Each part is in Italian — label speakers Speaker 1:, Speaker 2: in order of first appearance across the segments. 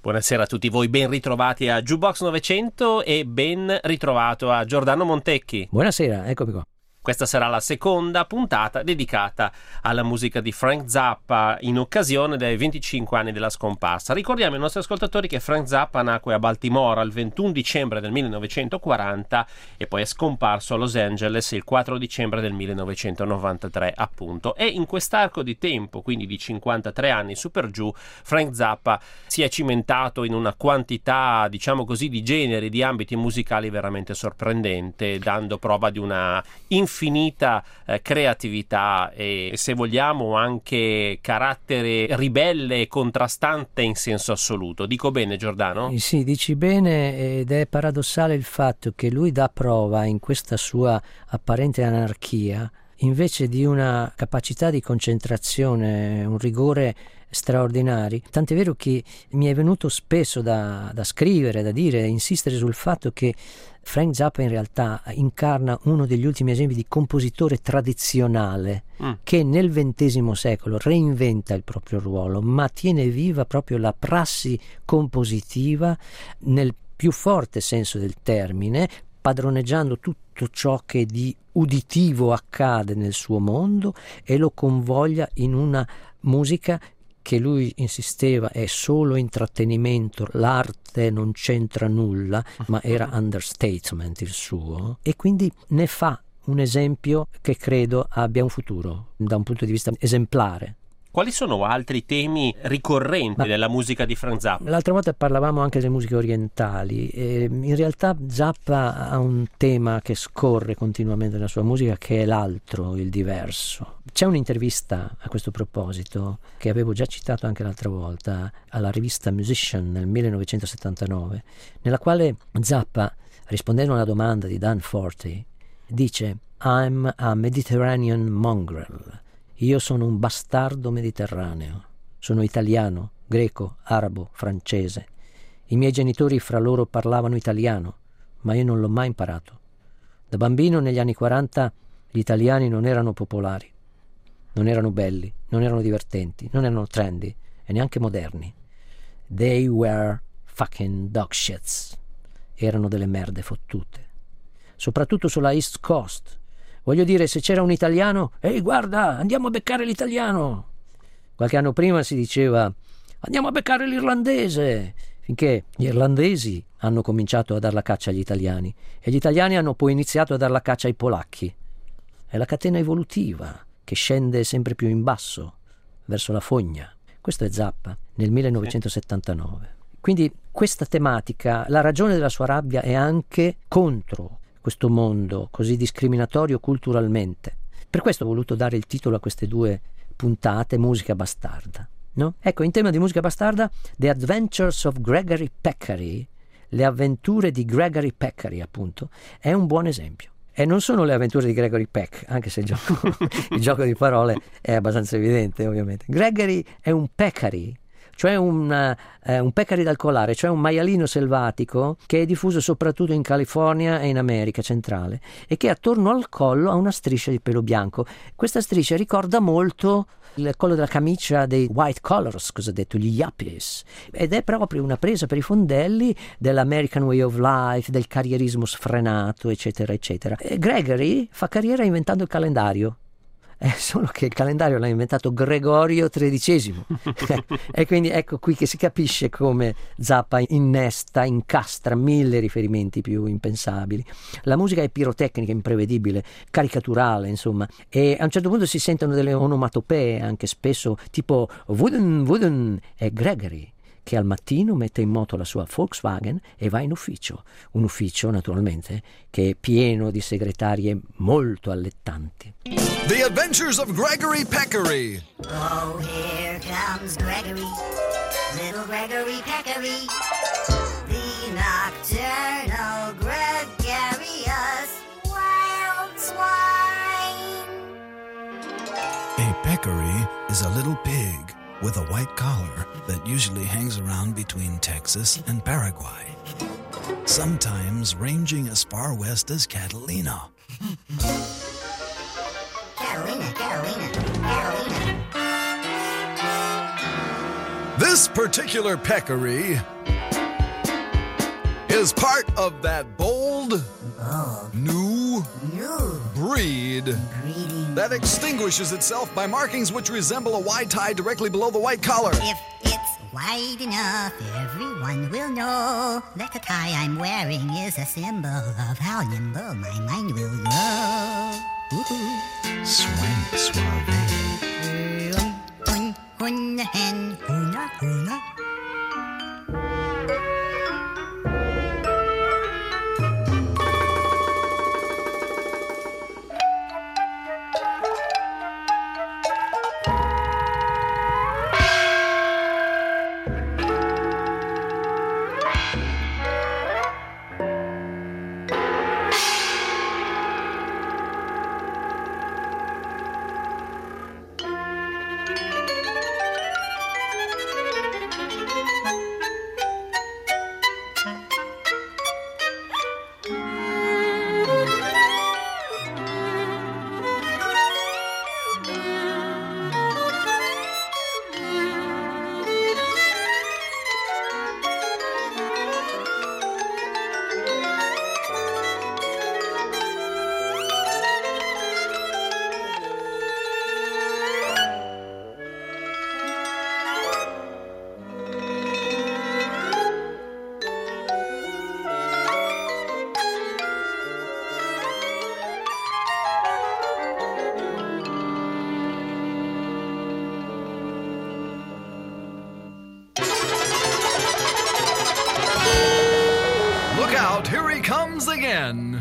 Speaker 1: Buonasera a tutti voi, ben ritrovati a Jukebox 900 e ben ritrovato a Giordano Montecchi.
Speaker 2: Buonasera, eccomi qua.
Speaker 1: Questa sarà la seconda puntata dedicata alla musica di Frank Zappa in occasione dei 25 anni della scomparsa. Ricordiamo ai nostri ascoltatori che Frank Zappa nacque a Baltimora il 21 dicembre del 1940 e poi è scomparso a Los Angeles il 4 dicembre del 1993 appunto. E in quest'arco di tempo, quindi di 53 anni su per giù, Frank Zappa si è cimentato in una quantità, diciamo così, di generi, di ambiti musicali veramente sorprendente, dando prova di una infinita creatività e, se vogliamo, anche carattere ribelle e contrastante in senso assoluto. Dico bene, Giordano?
Speaker 2: Sì, dici bene, ed è paradossale il fatto che lui dà prova in questa sua apparente anarchia invece di una capacità di concentrazione, un rigore straordinari, tant'è vero che mi è venuto spesso da scrivere, da dire, insistere sul fatto che Frank Zappa in realtà incarna uno degli ultimi esempi di compositore tradizionale che nel XX secolo reinventa il proprio ruolo, ma tiene viva proprio la prassi compositiva nel più forte senso del termine, padroneggiando tutto ciò che di uditivo accade nel suo mondo e lo convoglia in una musica che lui insisteva è solo intrattenimento, l'arte non c'entra nulla, ma era understatement il suo, e quindi ne fa un esempio che credo abbia un futuro da un punto di vista esemplare.
Speaker 1: Quali sono altri temi ricorrenti della musica di Frank Zappa?
Speaker 2: L'altra volta parlavamo anche delle musiche orientali e in realtà Zappa ha un tema che scorre continuamente nella sua musica, che è l'altro, il diverso. C'è un'intervista a questo proposito che avevo già citato anche l'altra volta alla rivista Musician nel 1979, nella quale Zappa, rispondendo a una domanda di Dan Fortey, dice "I'm a Mediterranean mongrel". Io sono un bastardo mediterraneo, sono italiano, greco, arabo, francese. I miei genitori fra loro parlavano italiano, ma io non l'ho mai imparato. Da bambino negli anni 40 gli italiani non erano popolari, non erano belli, non erano divertenti, non erano trendy e neanche moderni. They were fucking dog shits. Erano delle merde fottute. Soprattutto sulla East Coast. Voglio dire, se c'era un italiano, ehi guarda, andiamo a beccare l'italiano. Qualche anno prima si diceva, andiamo a beccare l'irlandese, finché gli irlandesi hanno cominciato a dar la caccia agli italiani e gli italiani hanno poi iniziato a dar la caccia ai polacchi. È la catena evolutiva che scende sempre più in basso, verso la fogna. Questo è Zappa, nel 1979. Quindi questa tematica, la ragione della sua rabbia è anche contro questo mondo così discriminatorio culturalmente. Per questo ho voluto dare il titolo a queste due puntate, Musica bastarda, no? Ecco, in tema di musica bastarda, The Adventures of Gregory Peccary, le avventure di Gregory Peccary, appunto, è un buon esempio. E non sono le avventure di Gregory Peck, anche se il gioco di parole è abbastanza evidente, ovviamente. Gregory è un Peccary, cioè un peccary dal colare, cioè un maialino selvatico che è diffuso soprattutto in California e in America centrale e che attorno al collo ha una striscia di pelo bianco. Questa striscia ricorda molto il collo della camicia dei white collars, cosa detto, gli yuppies, ed è proprio una presa per i fondelli dell'American way of life, del carrierismo sfrenato, eccetera eccetera. E Gregory fa carriera inventando il calendario. È solo che il calendario l'ha inventato Gregorio XIII e quindi ecco qui che si capisce come Zappa incastra mille riferimenti più impensabili. La musica è pirotecnica, imprevedibile, caricaturale, insomma, e a un certo punto si sentono delle onomatopee anche spesso tipo wooden, è Gregory che al mattino mette in moto la sua Volkswagen e va in ufficio, un ufficio naturalmente che è pieno di segretarie molto allettanti.
Speaker 3: The Adventures of Gregory Peccary.
Speaker 4: Oh, here comes Gregory, little Gregory Peccary, the nocturnal gregarious wild swine.
Speaker 3: A peccary is a little pig with a white collar that usually hangs around between Texas and Paraguay, sometimes ranging as far west as Catalina.
Speaker 4: Carolina.
Speaker 3: This particular peccary is part of that bold, new breed that extinguishes itself by markings which resemble a white tie directly below the white collar.
Speaker 4: If it's wide enough, everyone will know that the tie I'm wearing is a symbol of how nimble my mind will go.
Speaker 3: Swank, suave.
Speaker 4: Hun, hen, huna, huna.
Speaker 3: Here he comes again.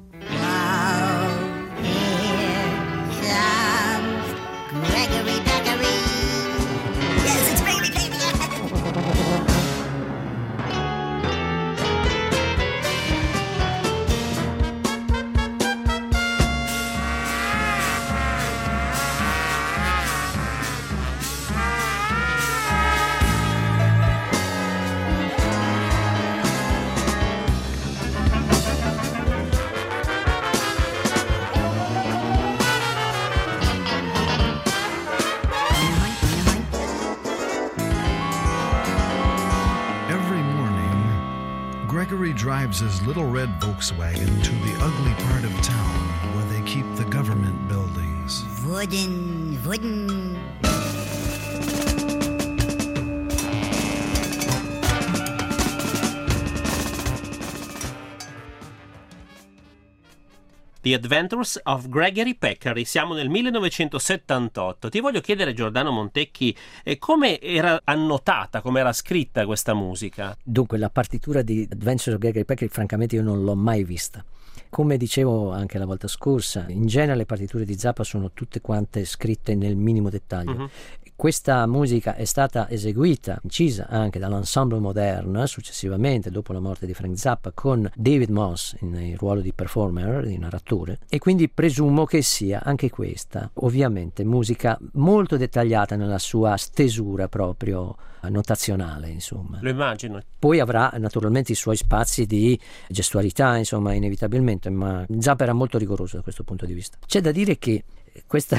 Speaker 4: Now, here comes Gregory Peccary. Yes, it's baby, baby.
Speaker 3: Gregory drives his little red Volkswagen to the ugly part of town where they keep the government buildings.
Speaker 4: Wooden.
Speaker 1: The Adventures of Gregory Peccary. Siamo nel 1978. Ti voglio chiedere, Giordano Montecchi, come era annotata, come era scritta questa musica?
Speaker 2: Dunque, la partitura di Adventures of Gregory Peccary francamente io non l'ho mai vista. Come dicevo anche la volta scorsa, in genere le partiture di Zappa sono tutte quante scritte nel minimo dettaglio. Uh-huh. Questa musica è stata eseguita, incisa anche dall'Ensemble Moderne successivamente, dopo la morte di Frank Zappa, con David Moss nel ruolo di performer, di narratore, e quindi presumo che sia anche questa, ovviamente, musica molto dettagliata nella sua stesura proprio notazionale, insomma.
Speaker 1: Lo immagino.
Speaker 2: Poi avrà naturalmente i suoi spazi di gestualità, insomma, inevitabilmente, ma Zappa era molto rigoroso da questo punto di vista. C'è da dire che questa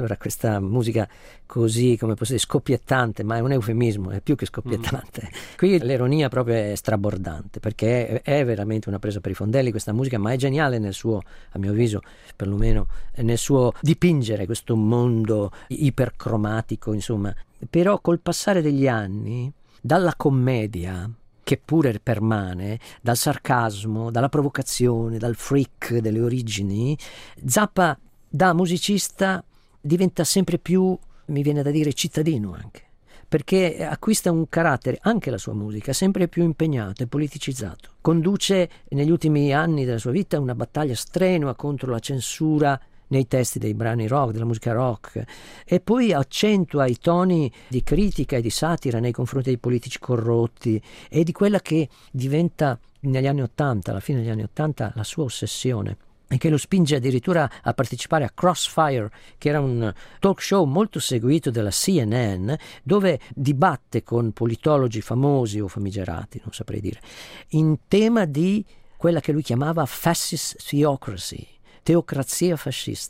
Speaker 2: musica così, come posso dire, scoppiettante, ma è un eufemismo, è più che scoppiettante. Qui l'ironia proprio è strabordante, perché è veramente una presa per i fondelli questa musica, ma è geniale nel suo, a mio avviso, perlomeno nel suo dipingere questo mondo ipercromatico, insomma. Però col passare degli anni, dalla commedia, che pure permane, dal sarcasmo, dalla provocazione, dal freak delle origini, Zappa da musicista diventa sempre più, mi viene da dire, cittadino anche, perché acquista un carattere, anche la sua musica, sempre più impegnato e politicizzato. Conduce negli ultimi anni della sua vita una battaglia strenua contro la censura nei testi dei brani rock, della musica rock, e poi accentua i toni di critica e di satira nei confronti dei politici corrotti e di quella che diventa negli anni '80, alla fine degli anni '80, la sua ossessione, e che lo spinge addirittura a partecipare a Crossfire, che era un talk show molto seguito della CNN, dove dibatte con politologi famosi o famigerati, non saprei dire, in tema di quella che lui chiamava fascist theocracy, teocrazia fascista,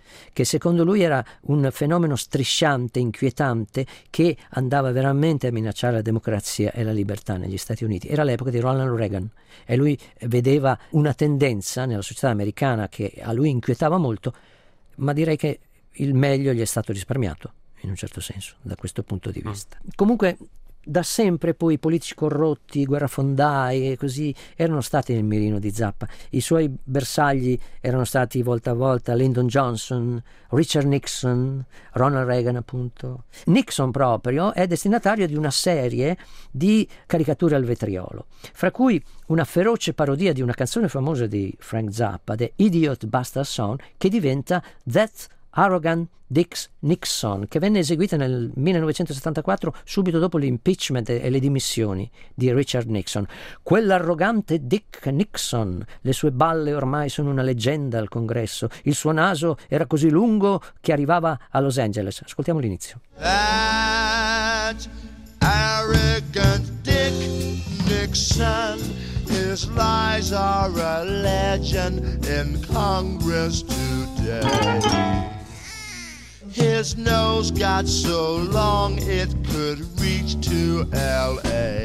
Speaker 2: che secondo lui era un fenomeno strisciante, inquietante, che andava veramente a minacciare la democrazia e la libertà negli Stati Uniti. Era l'epoca di Ronald Reagan e lui vedeva una tendenza nella società americana che a lui inquietava molto, ma direi che il meglio gli è stato risparmiato, in un certo senso, da questo punto di vista. Comunque, da sempre poi i politici corrotti, guerrafondai e così erano stati nel mirino di Zappa. I suoi bersagli erano stati volta a volta Lyndon Johnson, Richard Nixon, Ronald Reagan appunto. Nixon proprio è destinatario di una serie di caricature al vetriolo, fra cui una feroce parodia di una canzone famosa di Frank Zappa, The Idiot Bastard Song, che diventa That Arrogant Dick Nixon, che venne eseguita nel 1974 subito dopo l'impeachment e le dimissioni di Richard Nixon. Quell'arrogante Dick Nixon, le sue balle ormai sono una leggenda al congresso, il suo naso era così lungo che arrivava a Los Angeles. Ascoltiamo l'inizio.
Speaker 5: That arrogant Dick Nixon, his lies are a legend in Congress today. His nose got so long it could reach to L.A.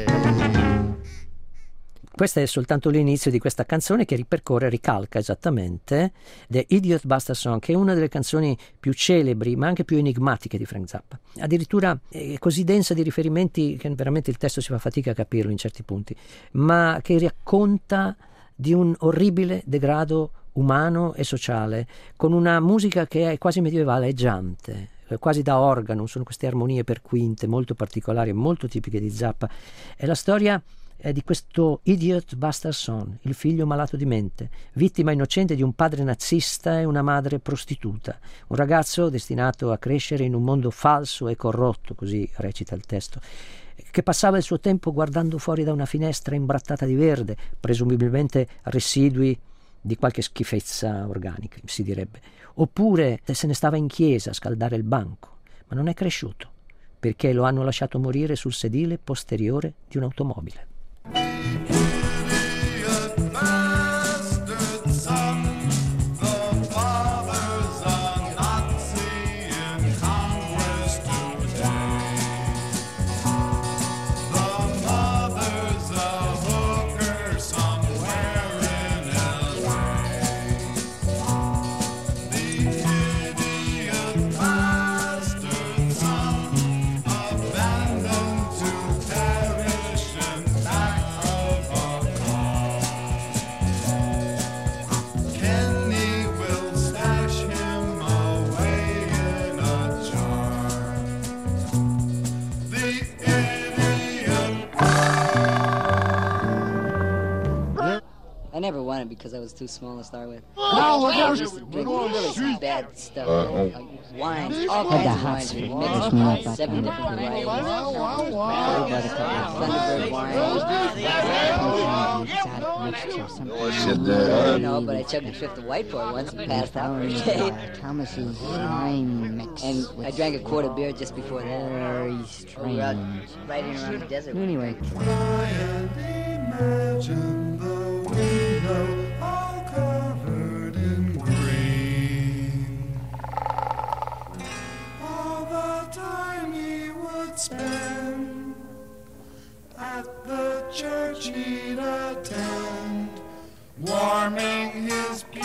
Speaker 2: Questo è soltanto l'inizio di questa canzone che ricalca esattamente The Idiot Bastard Song, che è una delle canzoni più celebri ma anche più enigmatiche di Frank Zappa. Addirittura è così densa di riferimenti che veramente il testo si fa fatica a capirlo in certi punti, ma che racconta di un orribile degrado umano e sociale, con una musica che è quasi medievaleggiante, quasi da organo. Sono queste armonie per quinte molto particolari, molto tipiche di Zappa. È la storia di questo Idiot Bastard Son, il figlio malato di mente, vittima innocente di un padre nazista e una madre prostituta, un ragazzo destinato a crescere in un mondo falso e corrotto, così recita il testo, che passava il suo tempo guardando fuori da una finestra imbrattata di verde, presumibilmente residui di qualche schifezza organica, si direbbe, oppure se ne stava in chiesa a scaldare il banco, ma non è cresciuto, perché lo hanno lasciato morire sul sedile posteriore di un'automobile.
Speaker 6: I never won it because I was too small to start with. I used to drink really bad stuff, wines, all kinds of wines, mixed wines, 7 different varieties. Thunderbird wine. No, but I chugged a fifth of white for it once and passed out for a day.
Speaker 7: Thomas's wine mix.
Speaker 6: And I drank a quart of beer just before that.
Speaker 7: Very strange.
Speaker 6: We were out riding around the desert.
Speaker 7: Anyway.
Speaker 5: Imagine the window all covered in green. All the time he would spend at the church he'd attend, warming his pew.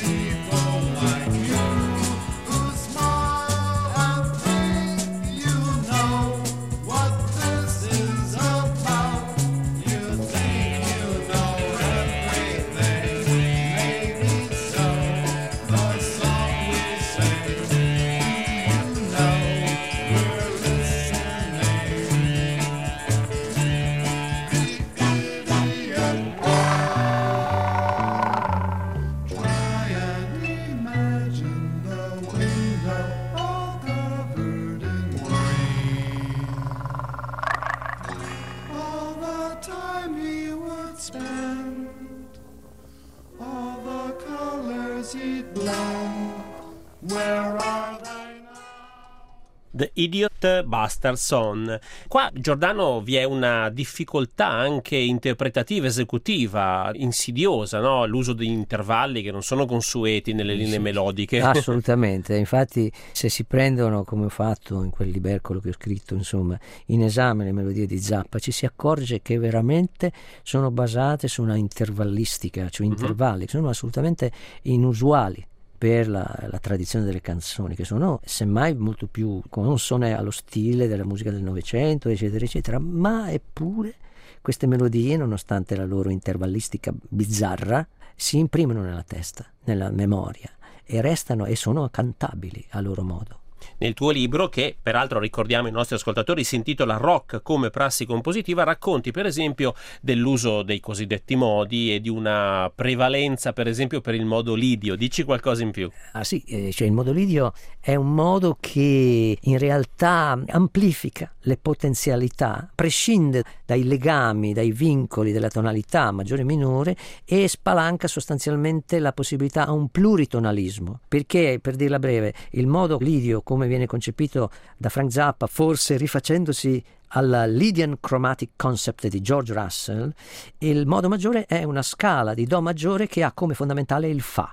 Speaker 5: You sweet land, where are they?
Speaker 1: The Idiot Bastard Son. Qua, Giordano, vi è una difficoltà anche interpretativa, esecutiva, insidiosa, no? L'uso di intervalli che non sono consueti nelle linee melodiche.
Speaker 2: Assolutamente, infatti se si prendono, come ho fatto in quel libercolo che ho scritto, insomma, in esame le melodie di Zappa, ci si accorge che veramente sono basate su una intervallistica, cioè intervalli che sono assolutamente inusuali per la tradizione delle canzoni, che sono semmai molto più consone allo stile della musica del Novecento, eccetera eccetera, ma eppure queste melodie, nonostante la loro intervallistica bizzarra, si imprimono nella testa, nella memoria, e restano e sono cantabili a loro modo.
Speaker 1: Nel tuo libro, che peraltro ricordiamo ai nostri ascoltatori si intitola Rock come prassi compositiva, racconti per esempio dell'uso dei cosiddetti modi e di una prevalenza per esempio per il modo lidio. Dici qualcosa in più?
Speaker 2: Ah sì, cioè il modo lidio è un modo che in realtà amplifica le potenzialità, prescinde dai legami, dai vincoli della tonalità maggiore e minore e spalanca sostanzialmente la possibilità a un pluritonalismo, perché, per dirla breve, il modo lidio come viene concepito da Frank Zappa, forse rifacendosi alla Lydian Chromatic Concept di George Russell, il modo maggiore è una scala di Do maggiore che ha come fondamentale il Fa.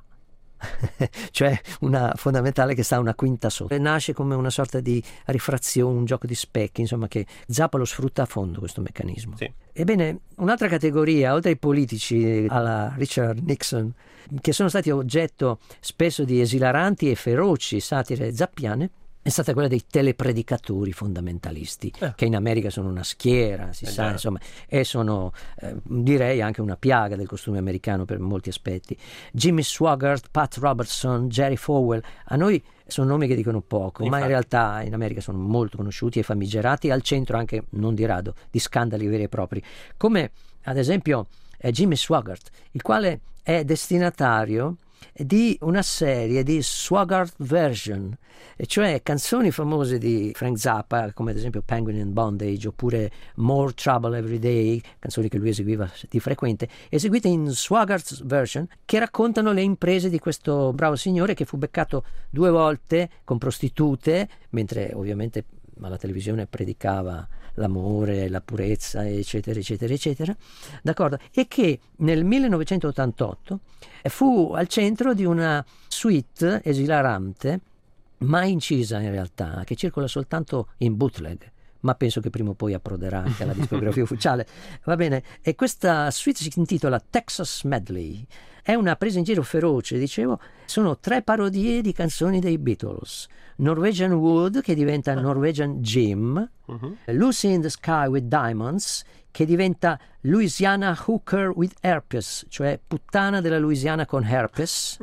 Speaker 2: Cioè una fondamentale che sta una quinta sotto, e nasce come una sorta di rifrazione, un gioco di specchi, insomma, che Zappa lo sfrutta a fondo questo meccanismo.
Speaker 1: Sì.
Speaker 2: Ebbene, un'altra categoria, oltre ai politici alla Richard Nixon, che sono stati oggetto spesso di esilaranti e feroci satire zappiane, è stata quella dei telepredicatori fondamentalisti, che in America sono una schiera, si sa, insomma, e sono direi anche una piaga del costume americano per molti aspetti. Jimmy Swaggart, Pat Robertson, Jerry Falwell, a noi sono nomi che dicono poco, ma in realtà in America sono molto conosciuti e famigerati, al centro anche, non di rado, di scandali veri e propri, come ad esempio Jimmy Swaggart, il quale è destinatario di una serie di Swaggart version, e cioè canzoni famose di Frank Zappa, come ad esempio Penguin in Bondage oppure More Trouble Every Day, canzoni che lui eseguiva di frequente, eseguite in Swaggart version, che raccontano le imprese di questo bravo signore che fu beccato 2 volte con prostitute, mentre ovviamente alla televisione predicava l'amore, la purezza, eccetera eccetera eccetera, d'accordo, e che nel 1988 fu al centro di una suite esilarante, mai incisa in realtà, che circola soltanto in bootleg, ma penso che prima o poi approderà anche alla discografia ufficiale, va bene. E questa suite si intitola Texas Medley, è una presa in giro feroce, dicevo, sono 3 parodie di canzoni dei Beatles: Norwegian Wood, che diventa Norwegian Jim, Lucy in the Sky with Diamonds, che diventa Louisiana Hooker with Herpes, cioè puttana della Louisiana con herpes,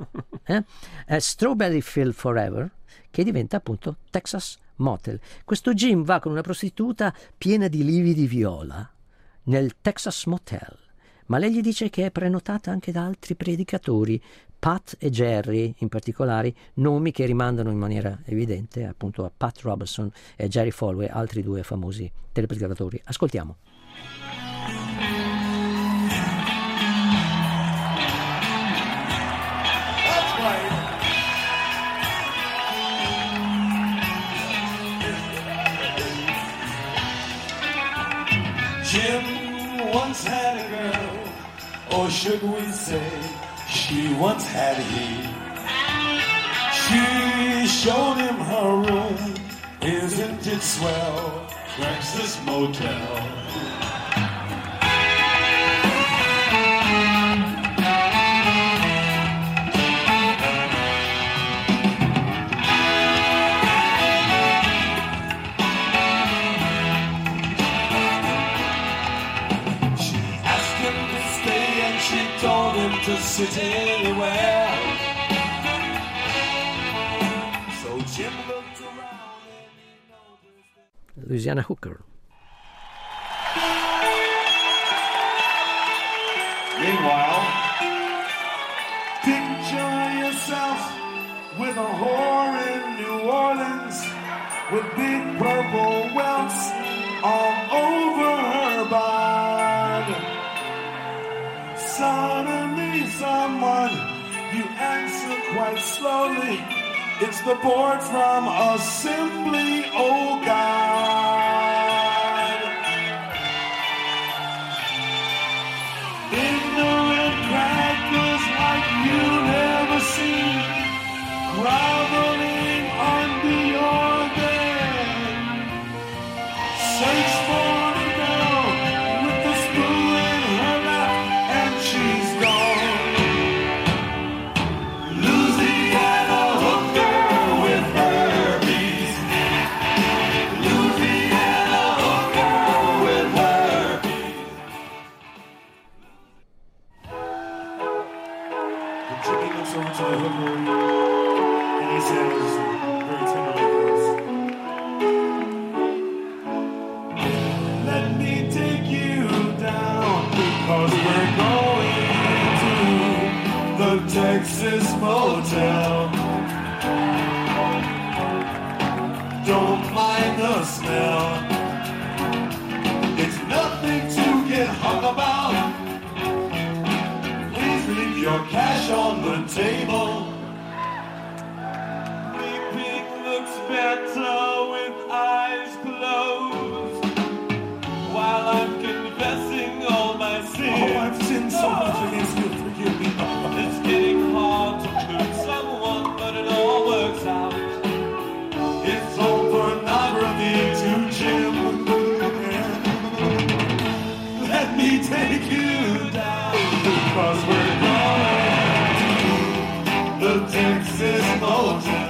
Speaker 2: Strawberry Field Forever, che diventa appunto Texas Motel. Questo Jim va con una prostituta piena di lividi viola nel Texas Motel, ma lei gli dice che è prenotata anche da altri predicatori, Pat e Jerry in particolare, nomi che rimandano in maniera evidente appunto a Pat Robertson e Jerry Falwell, altri 2 famosi telepredicatori. Ascoltiamo.
Speaker 5: Jim once had a girl, or should we say, she once had he. She showed him her room, isn't it swell, Texas Motel. To sit anywhere. So Jim looked around and he noticed
Speaker 2: Louisiana Hooker.
Speaker 5: Meanwhile, picture yourself with a whore in New Orleans with big purple welts all over her bod. Suddenly someone you answer quite slowly. It's the board from Assembly, oh God. Ignorant crackers like you never seen, groveling under your bed. Search for the girl with the spoon in her lap, and she's gone. Louisiana hooker with herpes. Louisiana hooker with herpes. The chicken looks over to the hooker, and he says, very tenderly, let me take you down, because we're going to the Texas Motel. Don't mind the smell. It's nothing to get hung about. Please leave your cash on the table. Pink looks better with eyes closed, while I'm confessing all my sins. Oh, I've sinned so much against you, forgive me. It's getting hard to hurt someone, but it all works out. It's all pornography to Jim. Let me take you down, because we're going to the Texas Motel.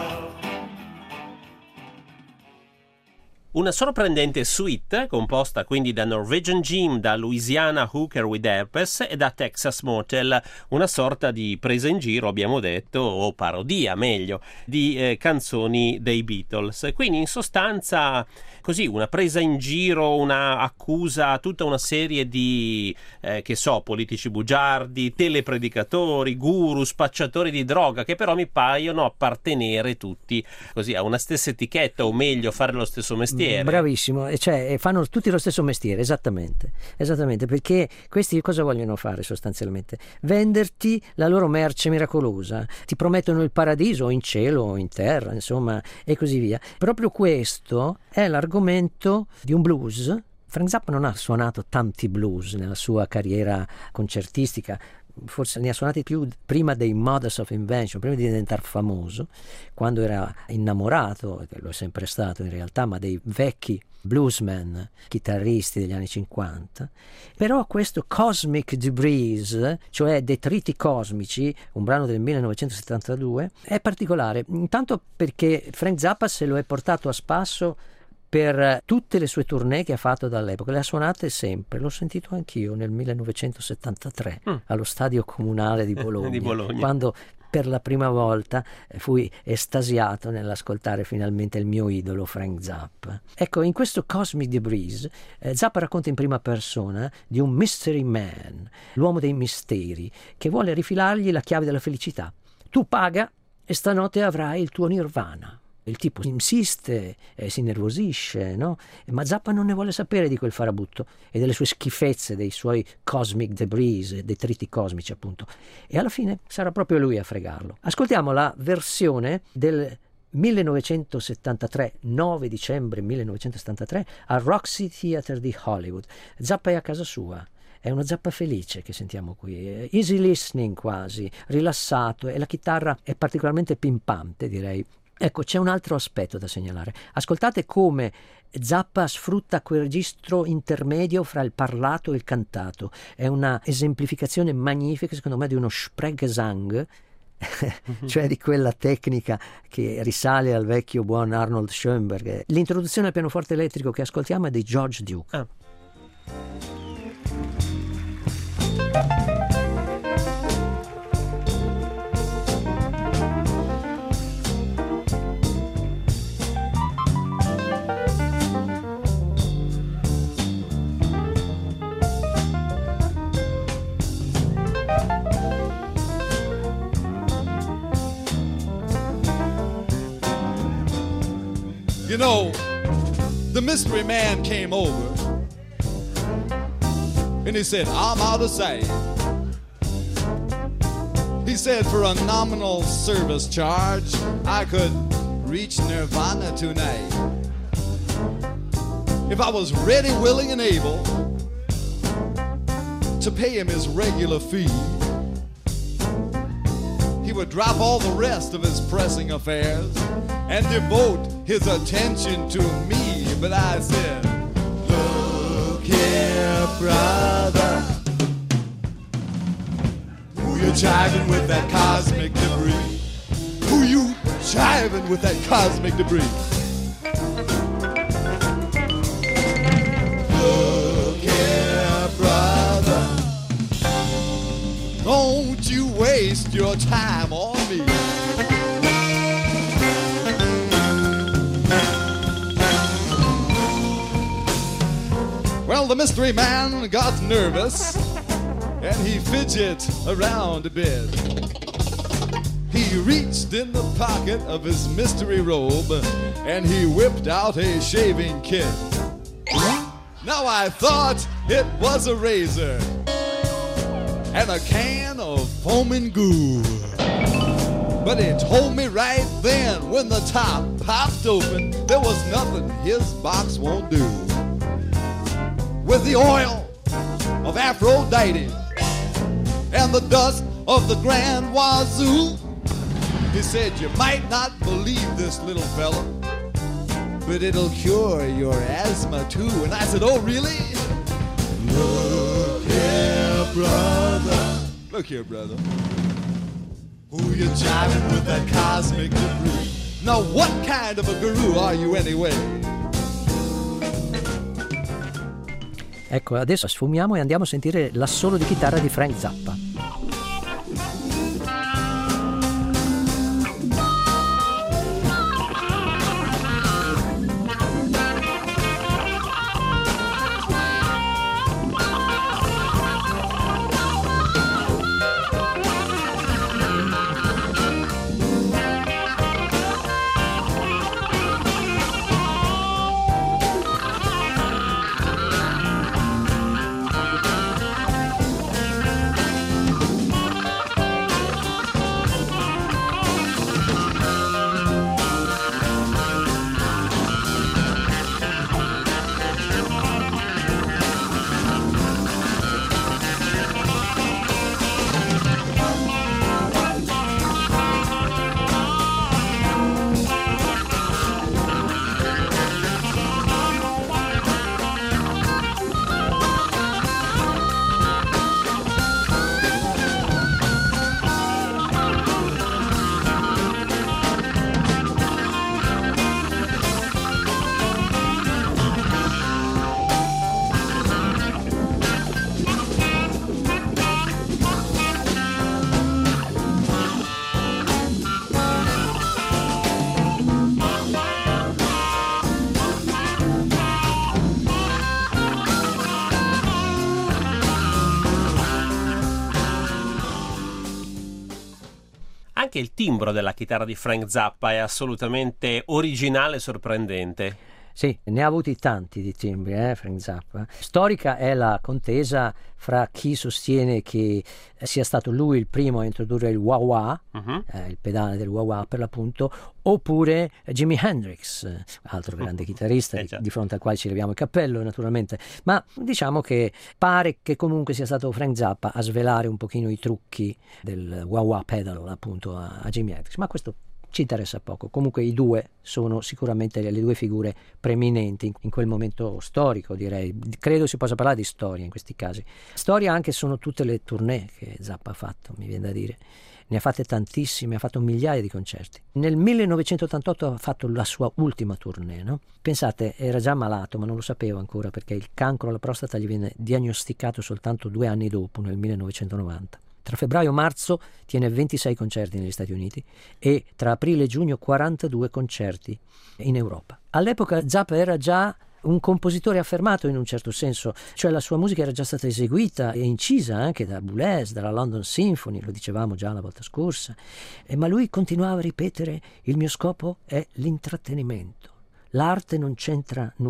Speaker 1: Una sorprendente suite composta quindi da Norwegian Jim, da Louisiana Hooker with Herpes e da Texas Motel, una sorta di presa in giro, abbiamo detto, o parodia meglio, di canzoni dei Beatles. Quindi in sostanza così una presa in giro, una accusa a tutta una serie di politici bugiardi, telepredicatori, guru, spacciatori di droga, che però mi paiono appartenere tutti così a una stessa etichetta, o meglio fare lo stesso mestiere.
Speaker 2: Bravissimo, cioè fanno tutti lo stesso mestiere, esattamente, perché questi cosa vogliono fare sostanzialmente? Venderti la loro merce miracolosa, ti promettono il paradiso in cielo o in terra, insomma, e così via. Proprio questo è l'argomento di un blues. Frank Zappa non ha suonato tanti blues nella sua carriera concertistica, forse ne ha suonati più prima dei Mothers of Invention, prima di diventare famoso, quando era innamorato, che lo è sempre stato in realtà, ma dei vecchi bluesmen, chitarristi degli anni 50. Però questo Cosmic Debris, cioè detriti cosmici, un brano del 1972, è particolare, intanto perché Frank Zappa se lo è portato a spasso per tutte le sue tournée che ha fatto dall'epoca, le ha suonate sempre, l'ho sentito anch'io nel 1973 allo Stadio Comunale di Bologna, quando per la prima volta fui estasiato nell'ascoltare finalmente il mio idolo Frank Zappa. Ecco, in questo Cosmic Debris Zappa racconta in prima persona di un mystery man, l'uomo dei misteri, che vuole rifilargli la chiave della felicità. Tu paga e stanotte avrai il tuo nirvana. Il tipo insiste, si innervosisce, no? Ma Zappa non ne vuole sapere di quel farabutto e delle sue schifezze, dei suoi cosmic debris, detriti cosmici appunto. E alla fine sarà proprio lui a fregarlo. Ascoltiamo la versione del 1973, 9 dicembre 1973, al Roxy Theatre di Hollywood. Zappa è a casa sua. È una Zappa felice che sentiamo qui, easy listening quasi, rilassato, e la chitarra è particolarmente pimpante, direi. Ecco, c'è un altro aspetto da segnalare. Ascoltate come Zappa sfrutta quel registro intermedio fra il parlato e il cantato. È una esemplificazione magnifica, secondo me, di uno Sprechgesang, cioè di quella tecnica che risale al vecchio buon Arnold Schoenberg. L'introduzione al pianoforte elettrico che ascoltiamo è di George Duke.
Speaker 8: You know, the mystery man came over and he said, I'm out of sight. He said for a nominal service charge, I could reach Nirvana tonight. If I was ready, willing, and able to pay him his regular fee, he would drop all the rest of his pressing affairs and devote his attention to me. But I said, look here, brother, who you jiving with that cosmic debris? Who you jiving with that cosmic debris? Look here, brother, don't you waste your time on me. Well, the mystery man got nervous and he fidgeted around a bit. He reached in the pocket of his mystery robe and he whipped out a shaving kit. Now I thought it was a razor and a can of foaming goo, but he told me right then when the top popped open, there was nothing his box won't do. With the oil of Aphrodite and the dust of the Grand Wazoo, he said, you might not believe this, little fella, but it'll cure your asthma too. And I said, oh, really? Look here, brother. Look here, brother. Who you jiving with that cosmic debris? Now, what kind of a guru are you anyway?
Speaker 2: Ecco, adesso sfumiamo e andiamo a sentire l'assolo di chitarra di Frank Zappa.
Speaker 1: Anche il timbro della chitarra di Frank Zappa è assolutamente originale e sorprendente.
Speaker 2: Sì, ne ha avuti tanti di timbri, Frank Zappa. Storica è la contesa fra chi sostiene che sia stato lui il primo a introdurre il wah-wah, il pedale del wah-wah per l'appunto, oppure Jimi Hendrix, altro grande chitarrista di fronte al quale ci leviamo il cappello naturalmente, ma diciamo che pare che comunque sia stato Frank Zappa a svelare un pochino i trucchi del wah-wah pedal appunto a Jimi Hendrix, ma questo ci interessa poco. Comunque i due sono sicuramente le due figure preeminenti in quel momento storico, direi. Credo si possa parlare di storia in questi casi. Storia anche sono tutte le tournée che Zappa ha fatto, mi viene da dire. Ne ha fatte tantissime, ha fatto migliaia di concerti. Nel 1988 ha fatto la sua ultima tournée, no? Pensate, era già malato, ma non lo sapeva ancora perché il cancro alla prostata gli viene diagnosticato soltanto 2 anni dopo, nel 1990. Tra febbraio e marzo tiene 26 concerti negli Stati Uniti e tra aprile e giugno 42 concerti in Europa. All'epoca Zappa era già un compositore affermato in un certo senso, cioè la sua musica era già stata eseguita e incisa anche da Boulez, dalla London Symphony, lo dicevamo già la volta scorsa, ma lui continuava a ripetere: il mio scopo è l'intrattenimento, l'arte non c'entra nulla.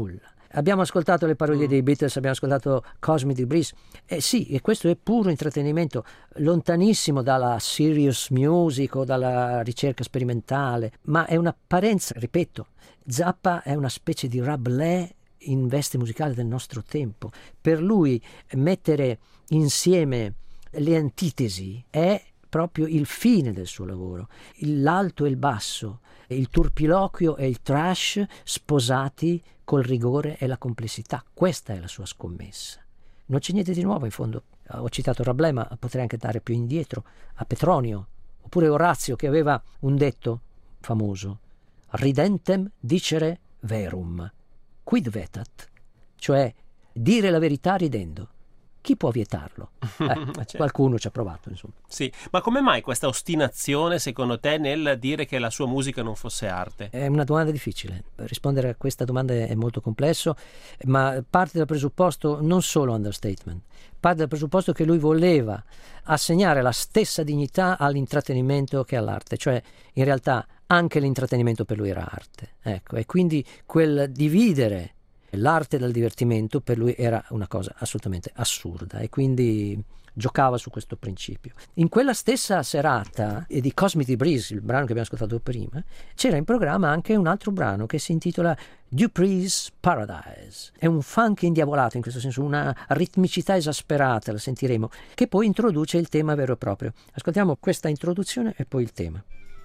Speaker 2: Abbiamo ascoltato le parodie dei Beatles, abbiamo ascoltato Cosmic Breeze. Sì, e questo è puro intrattenimento, lontanissimo dalla serious music o dalla ricerca sperimentale, ma è un'apparenza, ripeto. Zappa è una specie di Rabelais in veste musicale del nostro tempo. Per lui mettere insieme le antitesi è proprio il fine del suo lavoro, l'alto e il basso, il turpiloquio e il trash sposati col rigore e la complessità. Questa è la sua scommessa. Non c'è niente di nuovo in fondo. Ho citato Rabelais, ma potrei anche andare più indietro, a Petronio, oppure Orazio, che aveva un detto famoso: ridentem dicere verum, quid vetat, cioè dire la verità ridendo. Chi può vietarlo?
Speaker 1: Certo.
Speaker 2: Qualcuno ci ha provato, insomma.
Speaker 1: Sì, ma come mai questa ostinazione, secondo te, nel dire che la sua musica non fosse arte?
Speaker 2: È una domanda difficile. Rispondere a questa domanda è molto complesso, ma parte dal presupposto, non solo understatement, parte dal presupposto che lui voleva assegnare la stessa dignità all'intrattenimento che all'arte, cioè in realtà anche l'intrattenimento per lui era arte. Ecco, e quindi quel dividere l'arte dal divertimento per lui era una cosa assolutamente assurda, e quindi giocava su questo principio. In quella stessa serata di Cosmic Breeze, il brano che abbiamo ascoltato prima, c'era in programma anche un altro brano che si intitola Dupree's Paradise. È un funk indiavolato, in questo senso, una ritmicità esasperata, la sentiremo, che poi introduce il tema vero e proprio. Ascoltiamo questa introduzione e poi il tema.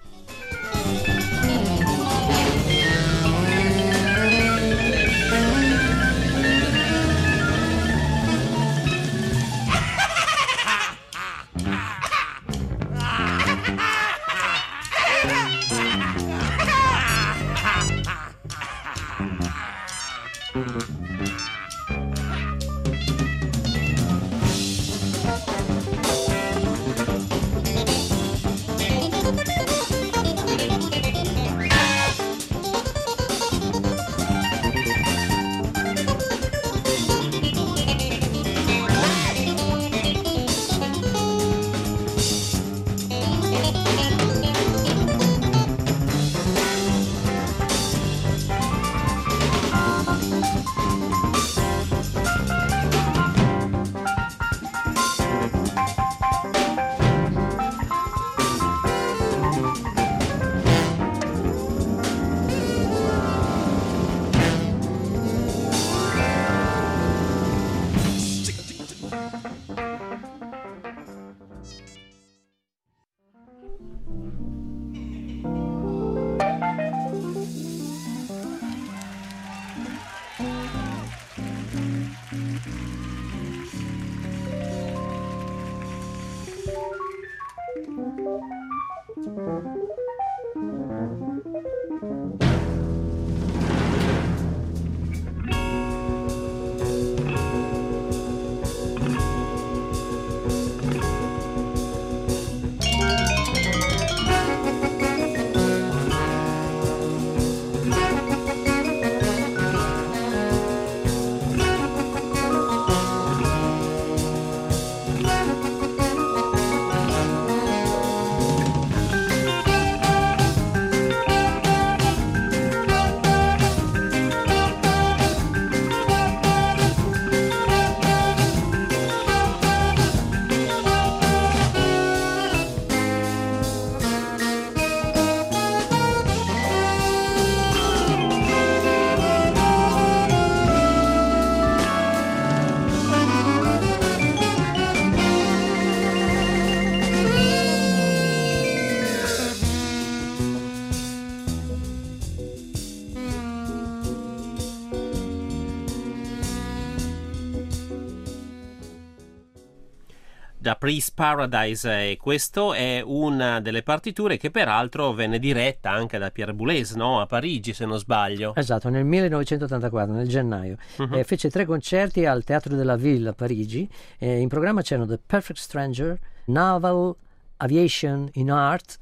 Speaker 1: Dupree's Paradise, e questo è una delle partiture che peraltro venne diretta anche da Pierre Boulez, no? A Parigi, se non sbaglio.
Speaker 2: Esatto, nel 1984, nel gennaio. Fece 3 concerti al Teatro de la Ville a Parigi. In programma c'erano The Perfect Stranger, Naval Aviation in Art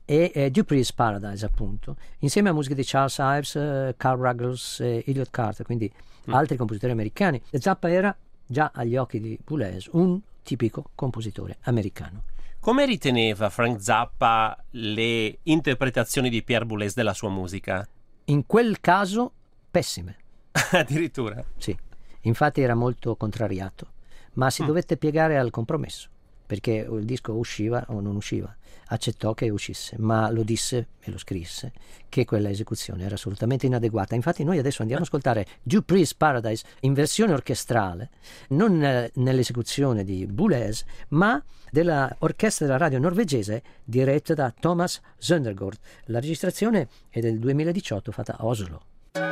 Speaker 2: e Dupree's Paradise, appunto, insieme a musiche di Charles Ives, Carl Ruggles e Elliott Carter, quindi altri compositori americani. Zappa era, già agli occhi di Boulez, un tipico compositore americano.
Speaker 1: Come riteneva Frank Zappa le interpretazioni di Pierre Boulez della sua musica?
Speaker 2: In quel caso pessime.
Speaker 1: Addirittura.
Speaker 2: Sì, infatti era molto contrariato, ma si dovette piegare al compromesso, perché il disco usciva o non usciva. Accettò che uscisse, ma lo disse e lo scrisse che quella esecuzione era assolutamente inadeguata. Infatti noi adesso andiamo ad ascoltare Dupree's Paradise in versione orchestrale, non nell'esecuzione di Boulez, ma della orchestra della radio norvegese diretta da Thomas Søndergaard. La registrazione è del 2018, fatta a Oslo.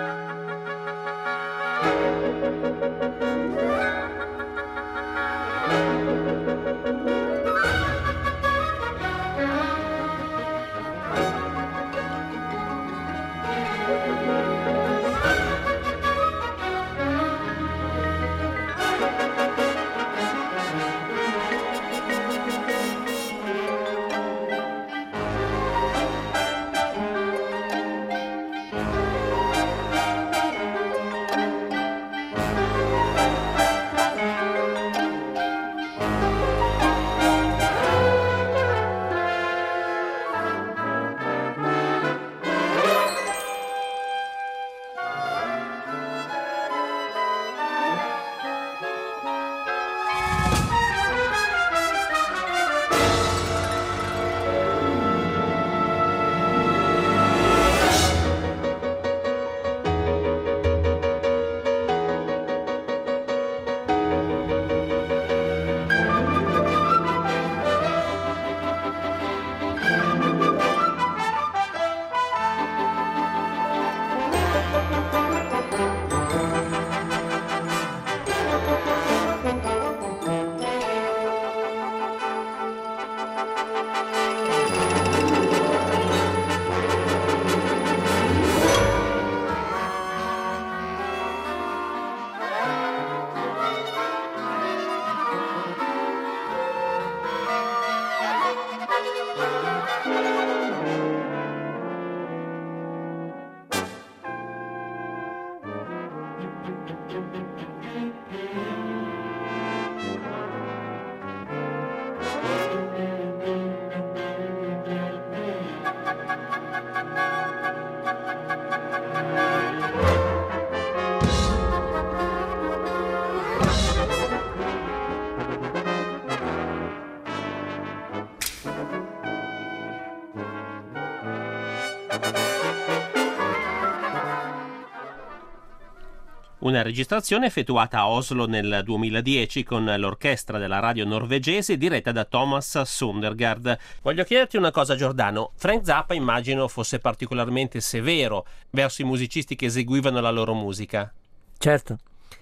Speaker 1: Una registrazione effettuata a Oslo nel 2010 con l'orchestra della radio norvegese diretta da Thomas Søndergaard. Voglio chiederti una cosa, Giordano. Frank Zappa immagino fosse particolarmente severo verso i musicisti che eseguivano la loro musica.
Speaker 2: Certo,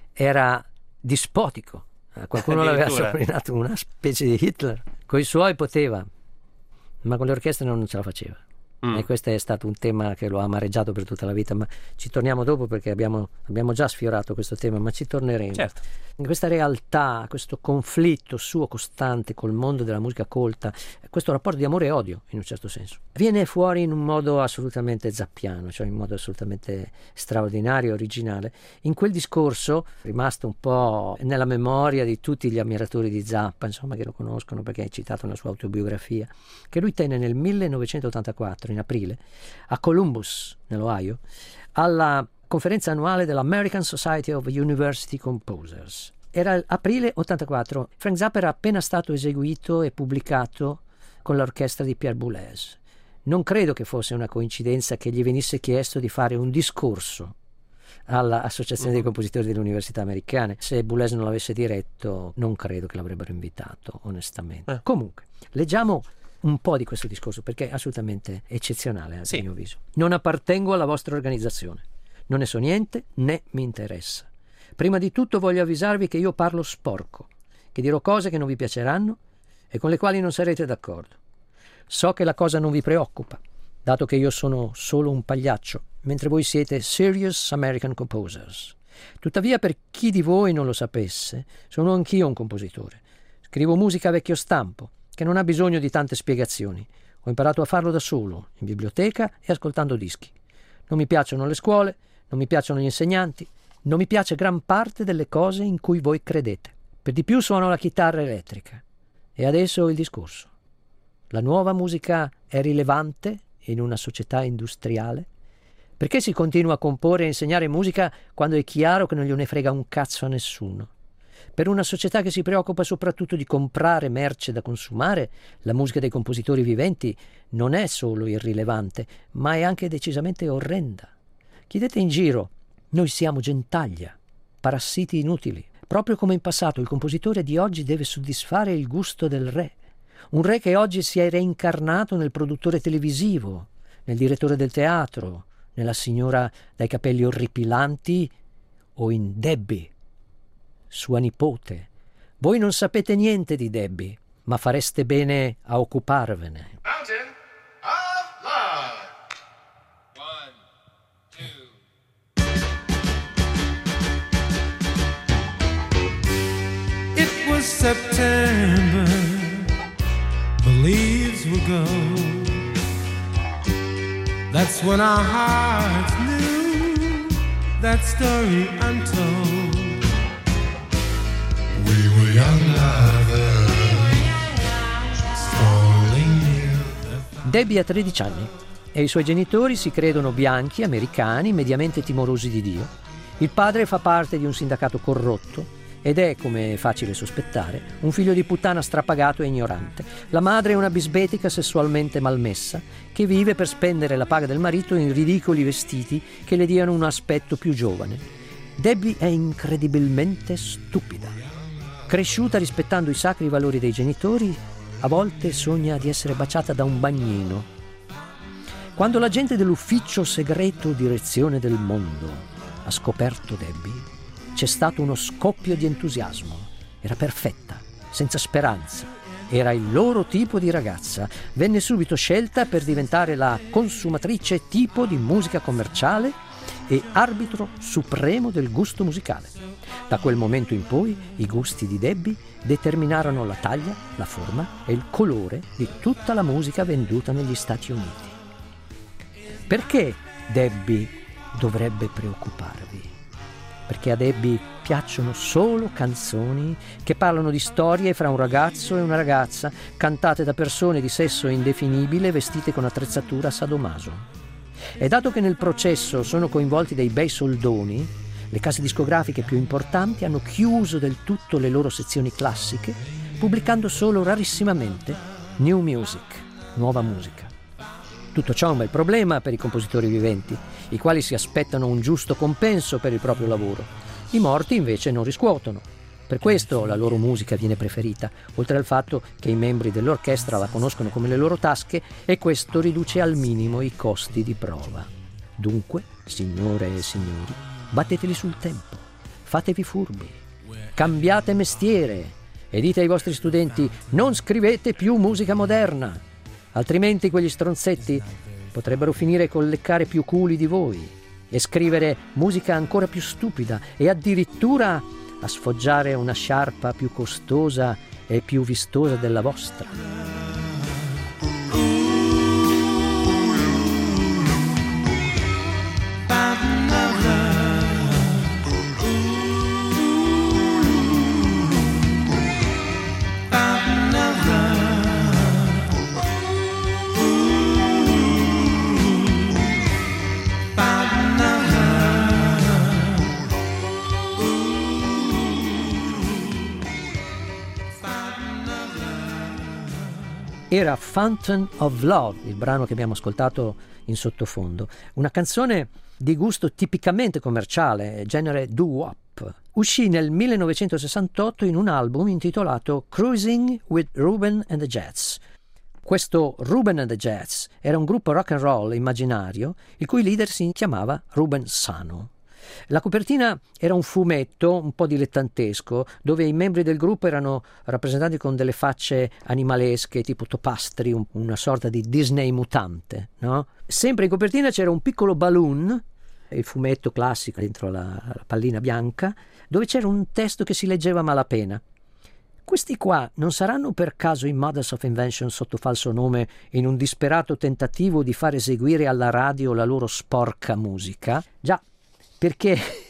Speaker 2: era dispotico. Qualcuno l'aveva soprannominato una specie di Hitler. Con i suoi poteva, ma con le orchestre non ce la faceva. E questo è stato un tema che lo ha amareggiato per tutta la vita, ma ci torniamo dopo perché abbiamo già sfiorato questo tema, ma ci torneremo.
Speaker 1: Certo.
Speaker 2: In questa realtà, questo conflitto suo costante col mondo della musica colta, questo rapporto di amore e odio in un certo senso, viene fuori in un modo assolutamente zappiano, cioè in modo assolutamente straordinario, originale. In quel discorso, rimasto un po' nella memoria di tutti gli ammiratori di Zappa, insomma, che lo conoscono perché è citato nella sua autobiografia, che lui tenne nel 1984 in aprile a Columbus, nell'Ohio, alla conferenza annuale dell'American Society of University Composers. Era aprile 84. Frank Zappa era appena stato eseguito e pubblicato con l'orchestra di Pierre Boulez. Non credo che fosse una coincidenza che gli venisse chiesto di fare un discorso all'Associazione dei compositori delle università americane. Se Boulez non l'avesse diretto, non credo che l'avrebbero invitato, onestamente. Comunque, leggiamo un po' di questo discorso perché è assolutamente eccezionale a mio avviso. Non appartengo alla vostra organizzazione, non ne so niente né mi interessa. Prima di tutto voglio avvisarvi che io parlo sporco, che dirò cose che non vi piaceranno e con le quali non sarete d'accordo. So che la cosa non vi preoccupa, dato che io sono solo un pagliaccio, mentre voi siete serious American composers. Tuttavia, per chi di voi non lo sapesse, sono anch'io un compositore. Scrivo musica a vecchio stampo, che non ha bisogno di tante spiegazioni. Ho imparato a farlo da solo, in biblioteca e ascoltando dischi. Non mi piacciono le scuole, non mi piacciono gli insegnanti, non mi piace gran parte delle cose in cui voi credete. Per di più suono la chitarra elettrica. E adesso il discorso. La nuova musica è rilevante in una società industriale? Perché si continua a comporre e a insegnare musica quando è chiaro che non gliene frega un cazzo a nessuno? Per una società che si preoccupa soprattutto di comprare merce da consumare, la musica dei compositori viventi non è solo irrilevante, ma è anche decisamente orrenda. Chiedete in giro, noi siamo gentaglia, parassiti inutili. Proprio come in passato, il compositore di oggi deve soddisfare il gusto del re. Un re che oggi si è reincarnato nel produttore televisivo, nel direttore del teatro, nella signora dai capelli orripilanti o in Debbie, sua nipote. Voi non sapete niente di Debbie, ma fareste bene a occuparvene.
Speaker 5: Mountain of Love. 1, 2.
Speaker 9: It was September, the leaves will go. That's when our hearts knew that story untold. We were young lovers, strolling near.
Speaker 2: Debbie ha 13 anni e i suoi genitori si credono bianchi, americani, mediamente timorosi di Dio. Il padre fa parte di un sindacato corrotto ed è, come è facile sospettare, un figlio di puttana strapagato e ignorante. La madre è una bisbetica sessualmente malmessa che vive per spendere la paga del marito in ridicoli vestiti che le diano un aspetto più giovane. Debbie è incredibilmente stupida. Cresciuta rispettando i sacri valori dei genitori, a volte sogna di essere baciata da un bagnino. Quando la gente dell'ufficio segreto direzione del mondo ha scoperto Debbie, c'è stato uno scoppio di entusiasmo. Era perfetta, senza speranza. Era il loro tipo di ragazza. Venne subito scelta per diventare la consumatrice tipo di musica commerciale e arbitro supremo del gusto musicale. Da quel momento in poi i gusti di Debbie determinarono la taglia, la forma e il colore di tutta la musica venduta negli Stati Uniti. Perché Debbie dovrebbe preoccuparvi? Perché a Debbie piacciono solo canzoni che parlano di storie fra un ragazzo e una ragazza, cantate da persone di sesso indefinibile vestite con attrezzatura sadomaso. E dato che nel processo sono coinvolti dei bei soldoni, le case discografiche più importanti hanno chiuso del tutto le loro sezioni classiche, pubblicando solo rarissimamente new music, nuova musica. Tutto ciò è un bel problema per i compositori viventi, i quali si aspettano un giusto compenso per il proprio lavoro. I morti invece non riscuotono. Per questo la loro musica viene preferita, oltre al fatto che i membri dell'orchestra la conoscono come le loro tasche e questo riduce al minimo i costi di prova. Dunque, signore e signori, batteteli sul tempo, fatevi furbi, cambiate mestiere e dite ai vostri studenti: non scrivete più musica moderna, altrimenti quegli stronzetti potrebbero finire col leccare più culi di voi e scrivere musica ancora più stupida e addirittura a sfoggiare una sciarpa più costosa e più vistosa della vostra. Era Fountain of Love, il brano che abbiamo ascoltato in sottofondo, una canzone di gusto tipicamente commerciale, genere doo-wop. Uscì nel 1968 in un album intitolato Cruising with Ruben and the Jets. Questo Ruben and the Jets era un gruppo rock and roll immaginario, il cui leader si chiamava Ruben Sano. La copertina era un fumetto un po' dilettantesco, dove i membri del gruppo erano rappresentati con delle facce animalesche, tipo topastri, una sorta di Disney mutante, no? Sempre in copertina c'era un piccolo balloon, il fumetto classico dentro la pallina bianca, dove c'era un testo che si leggeva a malapena. Questi qua non saranno per caso i Mothers of Invention sotto falso nome in un disperato tentativo di far eseguire alla radio la loro sporca musica? Già, perché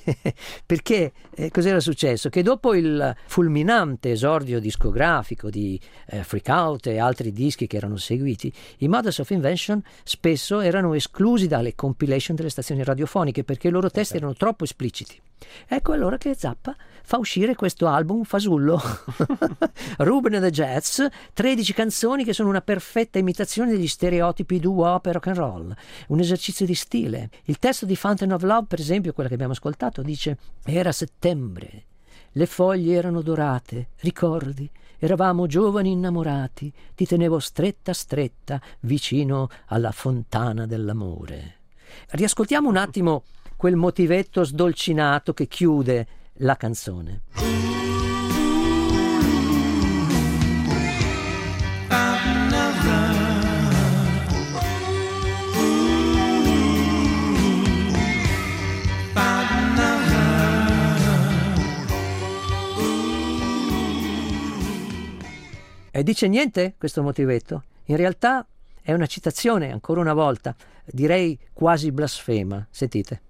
Speaker 2: Perché cos'era successo? Che dopo il fulminante esordio discografico di Freak Out e altri dischi che erano seguiti, i Mothers of Invention spesso erano esclusi dalle compilation delle stazioni radiofoniche perché i loro testi erano troppo espliciti. Ecco allora che Zappa fa uscire questo album fasullo, Ruben and the Jets, 13 canzoni che sono una perfetta imitazione degli stereotipi doo-wop e rock and roll, un esercizio di stile. Il testo di Fountain of Love, per esempio, quella che abbiamo ascoltato, dice: era settembre, le foglie erano dorate, ricordi, eravamo giovani innamorati, ti tenevo stretta stretta vicino alla fontana dell'amore. Riascoltiamo un attimo quel motivetto sdolcinato che chiude la canzone. E dice niente questo motivetto? In realtà è una citazione, ancora una volta, direi quasi blasfema. Sentite.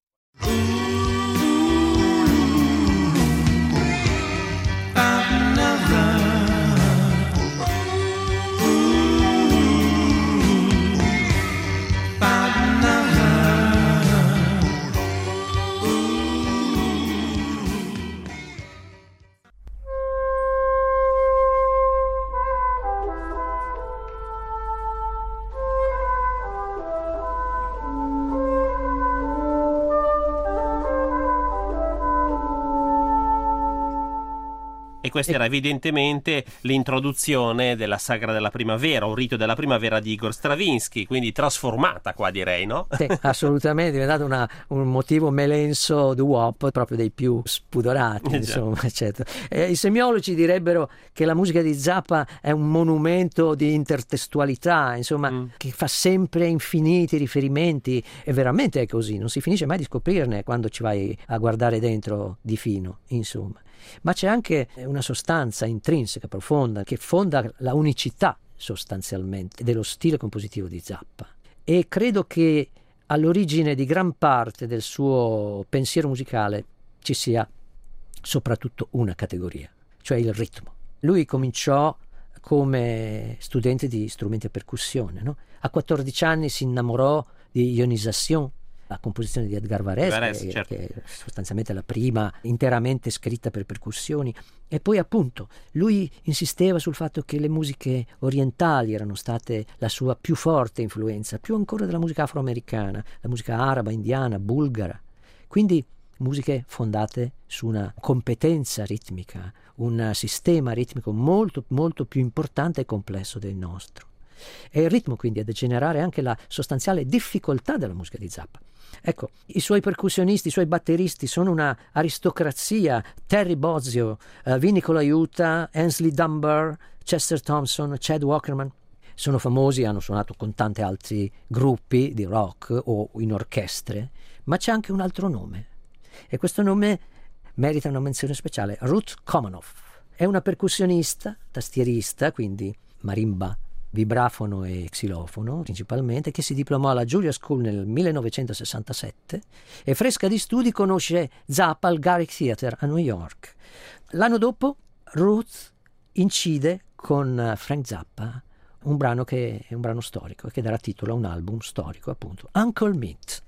Speaker 1: E questa era evidentemente l'introduzione della Sagra della Primavera, un rito della primavera di Igor Stravinsky, quindi trasformata qua, direi, no?
Speaker 2: Sì, assolutamente, è diventato un motivo melenso doo-wop, proprio dei più spudorati, insomma, eccetera. I semiologi direbbero che la musica di Zappa è un monumento di intertestualità, insomma, che fa sempre infiniti riferimenti, e veramente è così, non si finisce mai di scoprirne quando ci vai a guardare dentro di fino, insomma. Ma c'è anche una sostanza intrinseca, profonda, che fonda la unicità sostanzialmente dello stile compositivo di Zappa, e credo che all'origine di gran parte del suo pensiero musicale ci sia soprattutto una categoria, cioè il ritmo. Lui cominciò come studente di strumenti a percussione, no? A 14 anni si innamorò di Ionisation, la composizione di Edgar Varese, certo, che è sostanzialmente la prima interamente scritta per percussioni. E poi appunto lui insisteva sul fatto che le musiche orientali erano state la sua più forte influenza, più ancora della musica afroamericana, la musica araba, indiana, bulgara. Quindi musiche fondate su una competenza ritmica, un sistema ritmico molto, molto più importante e complesso del nostro. E il ritmo quindi a degenerare anche la sostanziale difficoltà della musica di Zappa. Ecco, i suoi percussionisti, i suoi batteristi sono una aristocrazia: Terry Bozzio, Vinnie Colaiuta, Ainsley Dunbar, Chester Thompson, Chad Walkerman. Sono famosi, hanno suonato con tanti altri gruppi di rock o in orchestre, ma c'è anche un altro nome, e questo nome merita una menzione speciale: Ruth Komanoff. È una percussionista, tastierista, quindi marimba, vibrafono e xilofono principalmente, che si diplomò alla Juilliard School nel 1967 e fresca di studi conosce Zappa al Garrick Theatre a New York. L'anno dopo Ruth incide con Frank Zappa un brano che è un brano storico e che darà titolo a un album storico, appunto, Uncle Meat.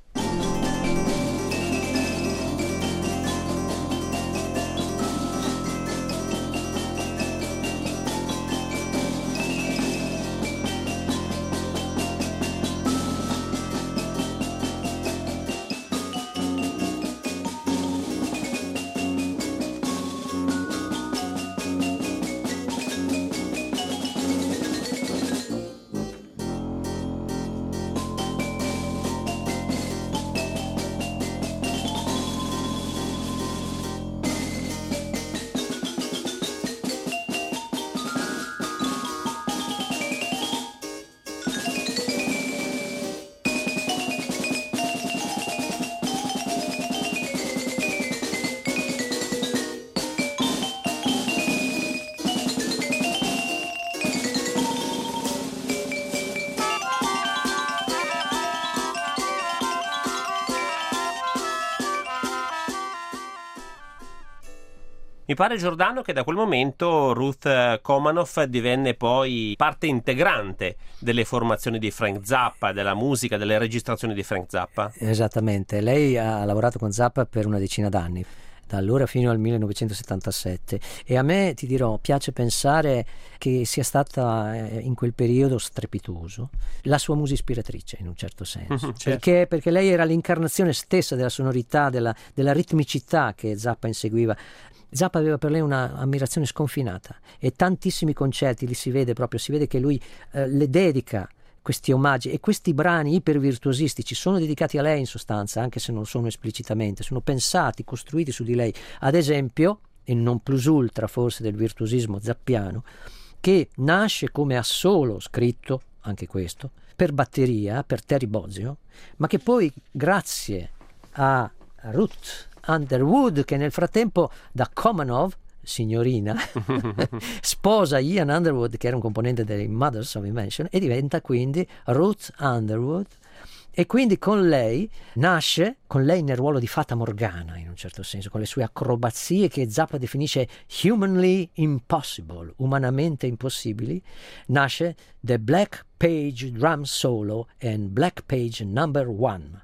Speaker 1: Mi pare, Giordano, che da quel momento Ruth Komanoff divenne poi parte integrante delle formazioni di Frank Zappa, della musica, delle registrazioni di Frank Zappa.
Speaker 2: Esattamente, lei ha lavorato con Zappa per una decina d'anni, da allora fino al 1977, e a me, ti dirò, piace pensare che sia stata in quel periodo strepitoso la sua musa ispiratrice, in un certo senso.
Speaker 1: Certo.
Speaker 2: Perché lei era l'incarnazione stessa della sonorità, della ritmicità che Zappa inseguiva. Zappa aveva per lei una ammirazione sconfinata, e tantissimi concerti li si vede proprio, si vede che lui le dedica questi omaggi, e questi brani ipervirtuosistici sono dedicati a lei in sostanza, anche se non sono esplicitamente, sono pensati, costruiti su di lei. Ad esempio, il non plus ultra forse del virtuosismo zappiano, che nasce come assolo scritto, anche questo, per batteria, per Terry Bozzio, ma che poi grazie a Ruth Underwood, che nel frattempo da Komanoff, signorina, sposa Ian Underwood, che era un componente dei Mothers of Invention, e diventa quindi Ruth Underwood, e quindi con lei nasce, con lei nel ruolo di Fata Morgana in un certo senso, con le sue acrobazie che Zappa definisce humanly impossible, umanamente impossibili, nasce The Black Page Drum Solo and Black Page Number 1.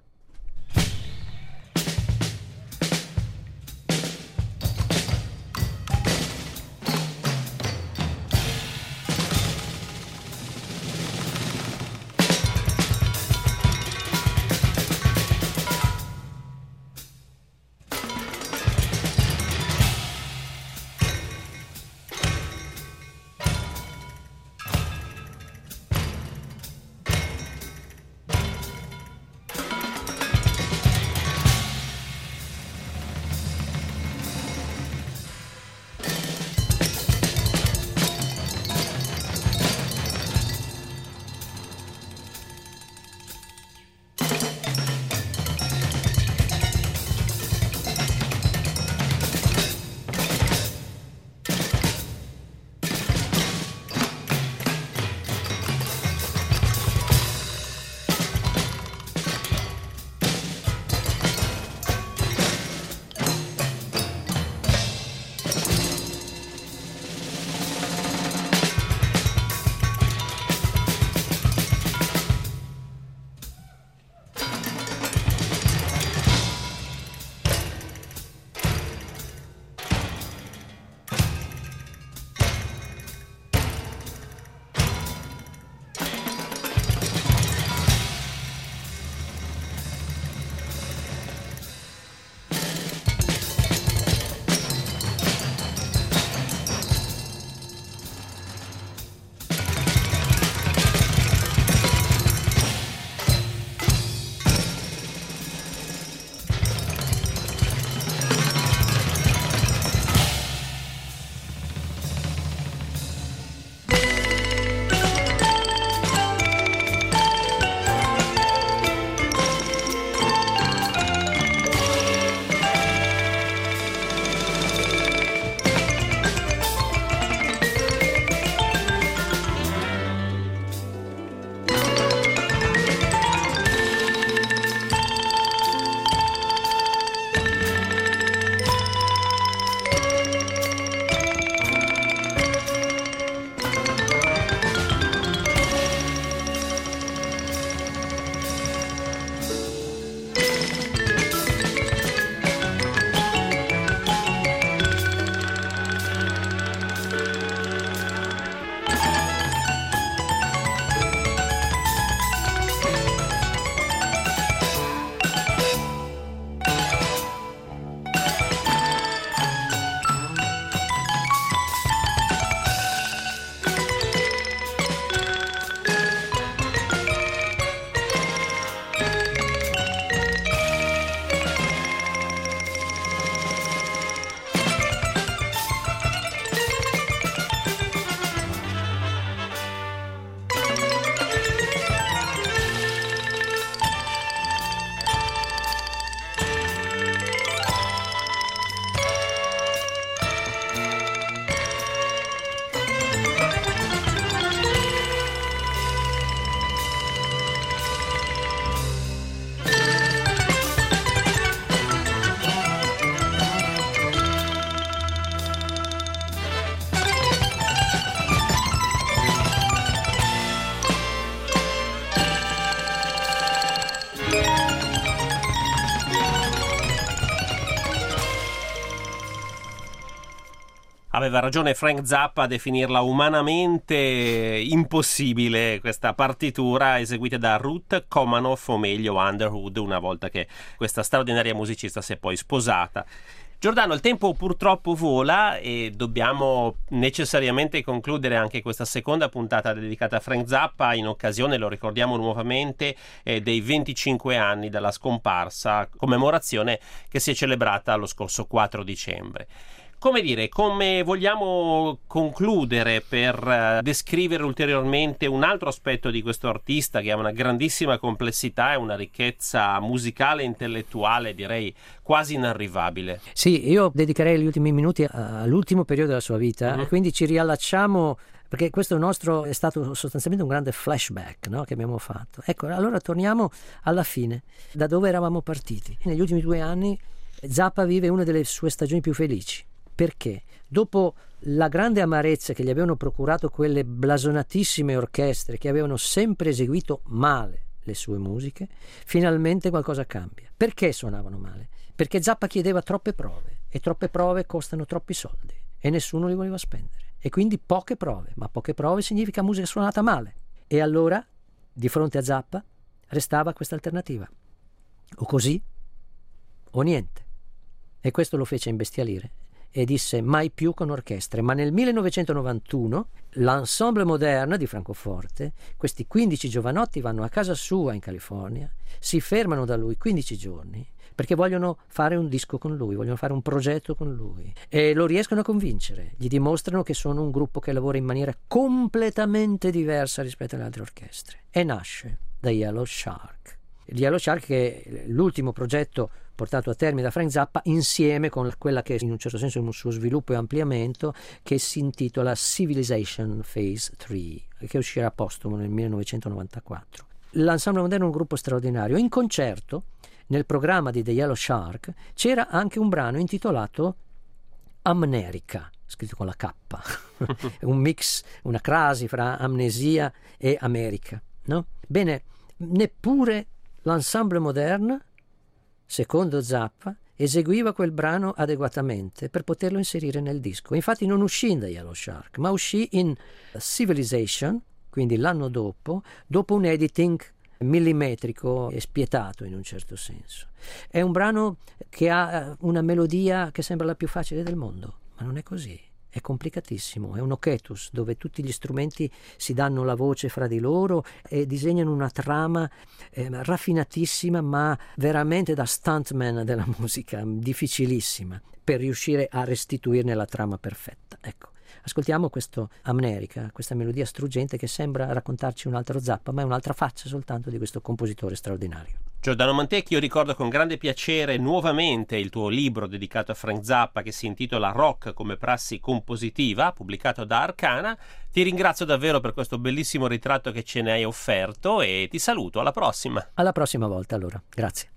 Speaker 1: Aveva ragione Frank Zappa a definirla umanamente impossibile questa partitura eseguita da Ruth Komanoff, o meglio Underwood, una volta che questa straordinaria musicista si è poi sposata. Giordano, il tempo purtroppo vola e dobbiamo necessariamente concludere anche questa seconda puntata dedicata a Frank Zappa in occasione, lo ricordiamo nuovamente, dei 25 anni dalla scomparsa, commemorazione che si è celebrata lo scorso 4 dicembre. Come vogliamo concludere per descrivere ulteriormente un altro aspetto di questo artista che ha una grandissima complessità e una ricchezza musicale e intellettuale, direi quasi inarrivabile?
Speaker 2: Sì, io dedicherei gli ultimi minuti all'ultimo periodo della sua vita, e quindi ci riallacciamo, perché questo nostro è stato sostanzialmente un grande flashback, no? Che abbiamo fatto. Ecco, allora torniamo alla fine, da dove eravamo partiti. Negli ultimi 2 anni Zappa vive una delle sue stagioni più felici. Perché? Dopo la grande amarezza che gli avevano procurato quelle blasonatissime orchestre che avevano sempre eseguito male le sue musiche, finalmente qualcosa cambia. Perché suonavano male? Perché Zappa chiedeva troppe prove, e troppe prove costano troppi soldi e nessuno li voleva spendere. E quindi poche prove, ma poche prove significa musica suonata male. E allora, di fronte a Zappa, restava questa alternativa: o così o niente. E questo lo fece imbestialire e disse mai più con orchestre. Ma nel 1991 l'Ensemble Moderne di Francoforte, questi 15 giovanotti vanno a casa sua in California, si fermano da lui 15 giorni perché vogliono fare un disco con lui, vogliono fare un progetto con lui, e lo riescono a convincere, gli dimostrano che sono un gruppo che lavora in maniera completamente diversa rispetto alle altre orchestre, e nasce The Yellow Shark. Il Yellow Shark è l'ultimo progetto portato a termine da Frank Zappa, insieme con quella che in un certo senso è un suo sviluppo e ampliamento, che si intitola Civilization Phase 3, che uscirà postumo nel 1994. L'Ensemble Moderne è un gruppo straordinario. In concerto, nel programma di The Yellow Shark, c'era anche un brano intitolato Amnerica, scritto con la K, un mix, una crasi fra amnesia e America, no? Bene, neppure l'Ensemble Moderne, secondo Zappa, eseguiva quel brano adeguatamente per poterlo inserire nel disco. Infatti non uscì in The Yellow Shark, ma uscì in Civilization, quindi l'anno dopo un editing millimetrico e spietato in un certo senso. È un brano che ha una melodia che sembra la più facile del mondo, ma non è così. È complicatissimo, è un occhetus dove tutti gli strumenti si danno la voce fra di loro e disegnano una trama raffinatissima, ma veramente da stuntman della musica, difficilissima per riuscire a restituirne la trama perfetta. Ecco, ascoltiamo questo Amnerica, questa melodia struggente che sembra raccontarci un altro Zappa, ma è un'altra faccia soltanto di questo compositore straordinario.
Speaker 1: Giordano Montecchi, io ricordo con grande piacere nuovamente il tuo libro dedicato a Frank Zappa, che si intitola Rock come prassi compositiva, pubblicato da Arcana. Ti ringrazio davvero per questo bellissimo ritratto che ce ne hai offerto e ti saluto, alla prossima.
Speaker 2: Alla prossima volta allora, grazie.